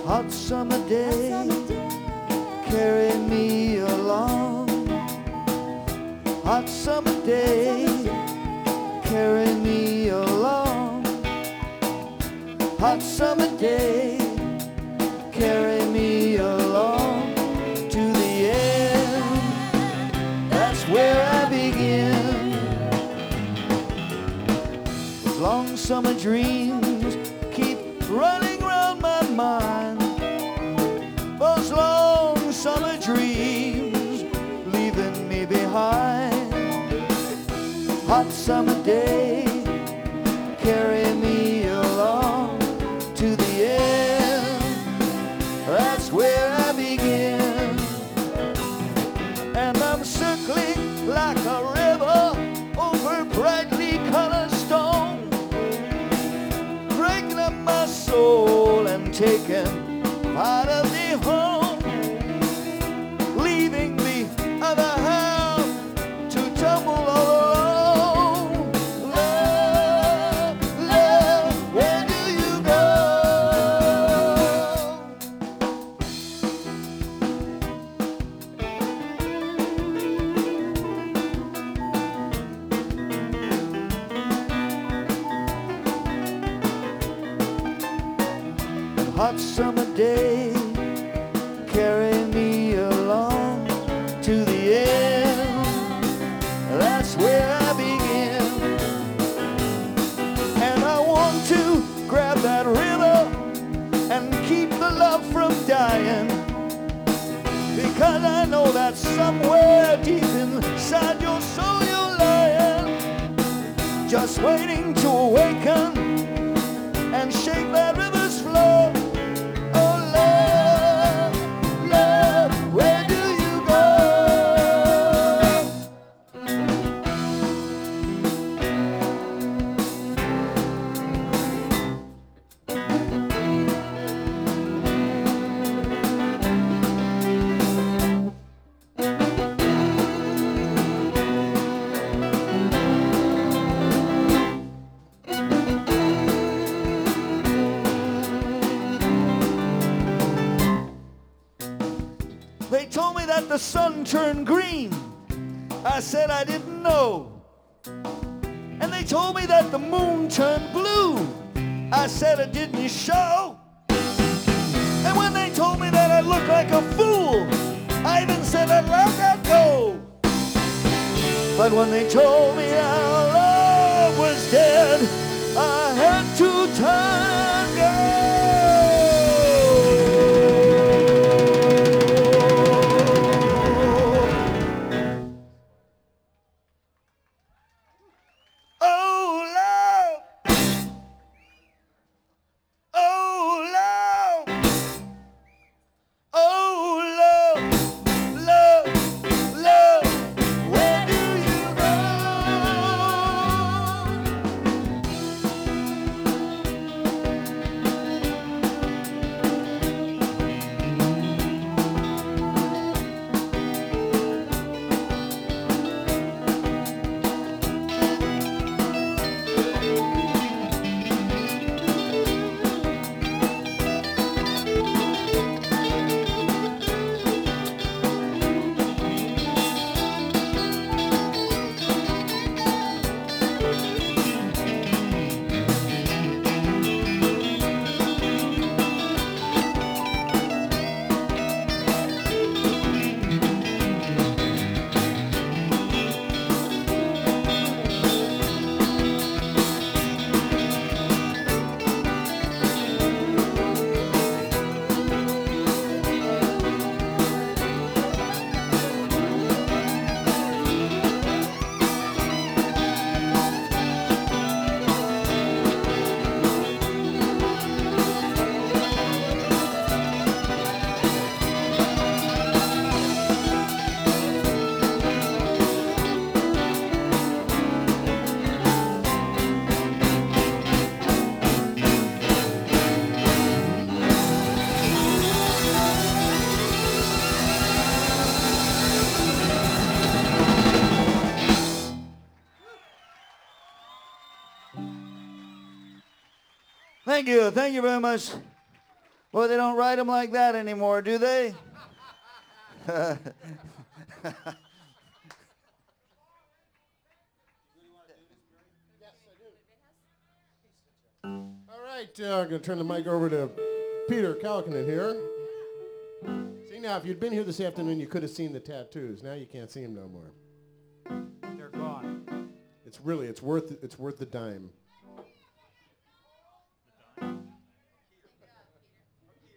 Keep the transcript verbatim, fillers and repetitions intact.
Hot summer day, carry me along. Hot summer day, carry me along. Hot summer day, carry me along to the end. That's where I begin. Those long summer dreams keep running round my mind. Those long summer dreams leaving me behind. Hot summer day, carry me along to the end. That's where I begin. And I'm circling like a river over brightly colored stone, breaking up my soul and taking part of me home, leaving the other half to tumble all alone. Love, love, where do you go? Hot summer day, carry me along to the end. That's where I begin. And I want to grab that river and keep the love from dying, because I know that somewhere deep inside your soul you're lying, just waiting to awaken and shake that river's flow. They told me that the sun turned green. I said I didn't know. And they told me that the moon turned blue. I said it didn't show. And when they told me that I looked like a fool, I even said I'd let that go. But when they told me our love was dead, I had to turn and go. Thank you. Thank you very much. Boy, they don't write them like that anymore, do they? All right, uh, I'm going to turn the mic over to Peter Kalkinen here. See, now, if you'd been here this afternoon, you could have seen the tattoos. Now you can't see them no more. They're gone. It's really, it's worth, it's worth the dime.